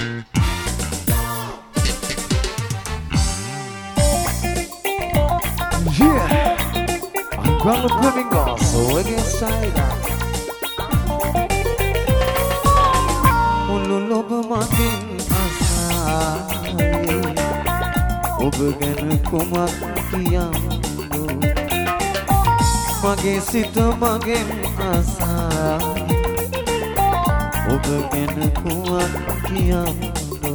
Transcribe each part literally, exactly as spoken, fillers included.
Rubber flamingo, so against China. Mulu lob makin asai, ob gan kumak kiyamdu. Mage sit magen asai, ob gan kumak kiyamdu.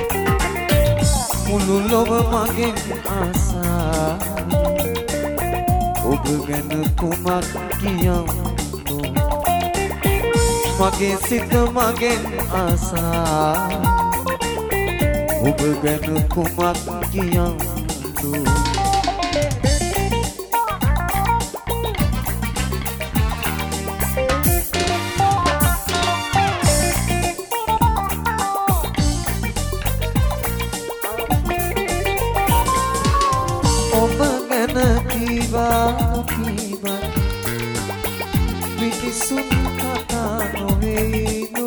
Mulu lob makin asai. ඔබ ගැන කුමක් කියම්දු මගේ සිත මගෙන් ආසා ඔබ ගැන කුමක් කියම්දු ඔබ ගැන කීවා Sun kata noveino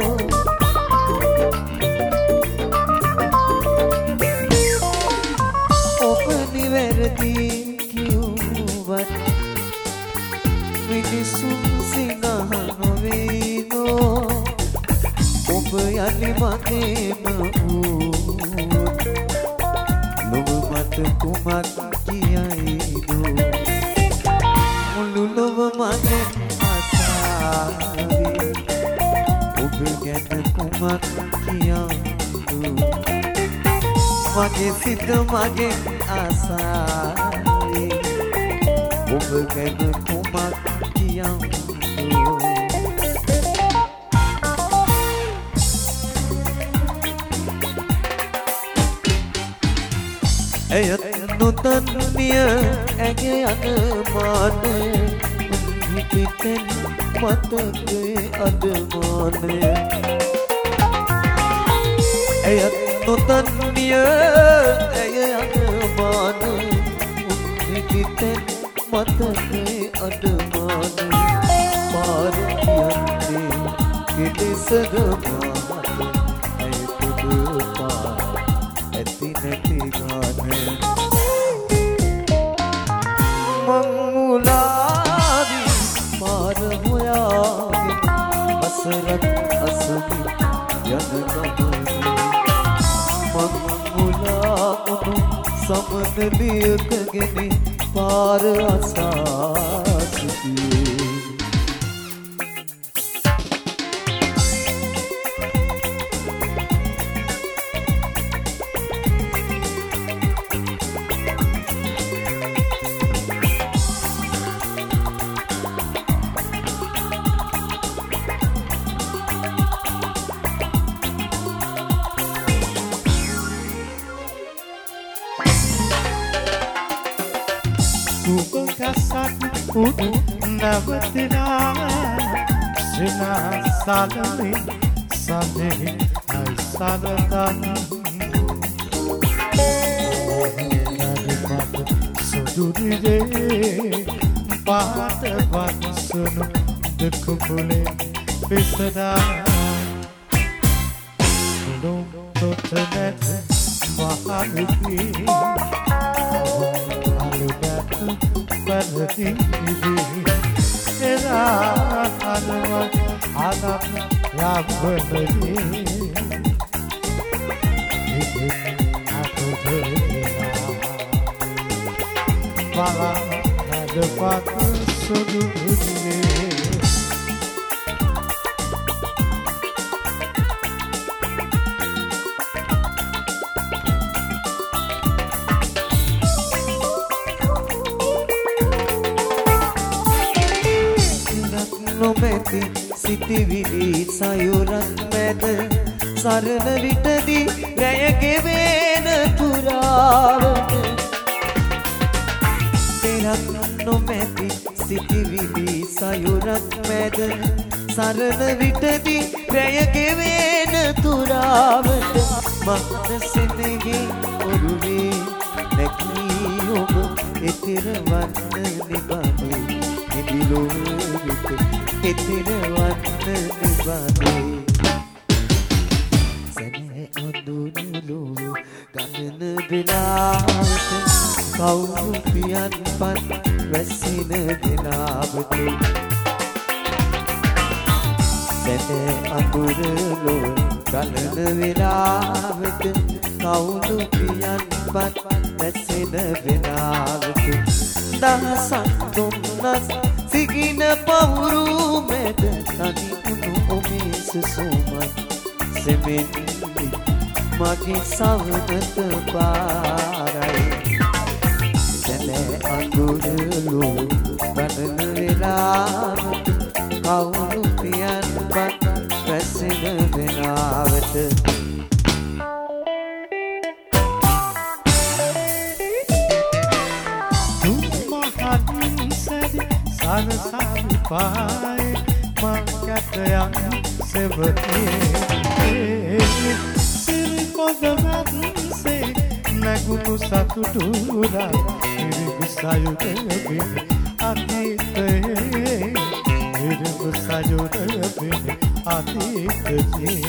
Opani verdi kiuvat Mini sun sinaha noveino Op yani matema ut Lov mata kumak kiyaido Mulu lov magen ඔබ ගැන කුමක් කියම්දු මගේ සිත මගේ ආසයි ඔබ ගැන කුමක් කියම්දු එයත් නොදන්නිය ඇගේ අනමාන හිතෙන් මතකේ අදමානය ඇයත් නොදන්නිය ඇය අදමාන හිතෙන් මතකේ අදමානය පාර කියන්නේ කෙලෙසගමාන ඇය පුදුපා ඇති නැති ගාන මංමුලාවි පාර හොයාගෙන අසරත් අසමි යන ගමනේ මං මුලා වුණු සමනලියකගෙන පාර අසා සිටියේ Udu navatina sina salami sade ay saladan nadipat suduride paat vatsunu dekupule pisada dum totanet mahaluki alugat Perhati ini, era anak anak yang berdiri. Ini aku berdiri, malam ada pada sudut ini. නොමැති සිටිවිලි සයුරක් මැද සරණ විටදී රැය ගෙවෙන පුරාවට තෙරක් නොමැති සිටිවිලි සයුරක් මැද සරණ විටදී රැය ගෙවෙන තුරාවට මනසෙනෙහි ඔරුවේ නැගී ඔබ එතෙර වන්න නිබඳේ නිබිලෝ එතෙර වන්න නිබඳේ වෙලාවට කවුරු පියන්පත් වැසින දෙනාවට සැතේ අඳුර ලොව ගලන වෙලාවට කවුරු පියන්පත් වැසින වෙලාවට දහසක් දුන්නස් සිගින පවුරු මැද තනිවුණු ඔමේ සුසුමත් සෙමෙන්නේ මගේ සවනත පාරයි සැලෑ අඳුරලු බඩන වෙලාවට කවුරු පියන්පත් වැසෙන වෙලාවට සරසක් පාය මංකටයන් සෙවතේ සිරිකොදවත්සේ නැගුණු සතුටුරා ඉරිගු සයුරබිනි අතීතයේ ඉරිගු සයුරබිනි අතීතයේ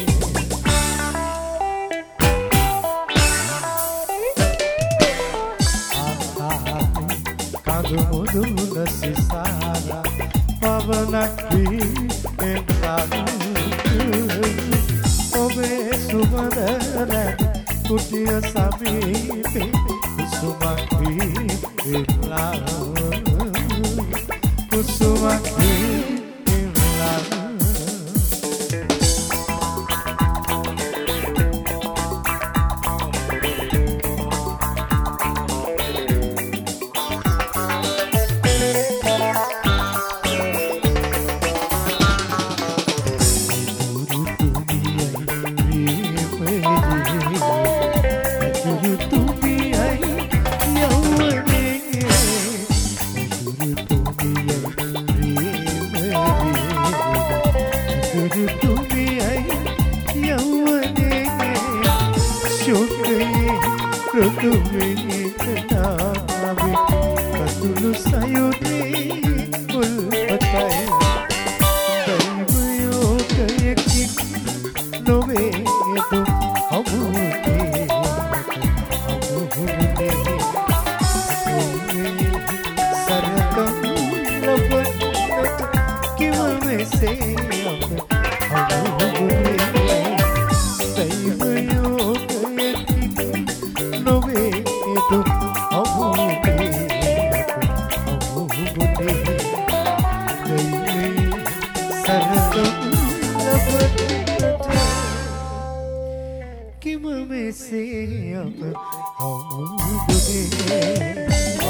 මුදුන සිසාරා පවනක් වී එන්සාරු ඔබේ සුවඳ කුටිය සමීපේ කුසුමක් වී එන්ලා කුසුමක් වී එන්ලා Katulu sayuri ulpatai Daivayo kayakik novedu Hamute Hamute Sarakam labat Kimame se Hamute Daivayo kayakik novedu Hamute Kim me se ab hum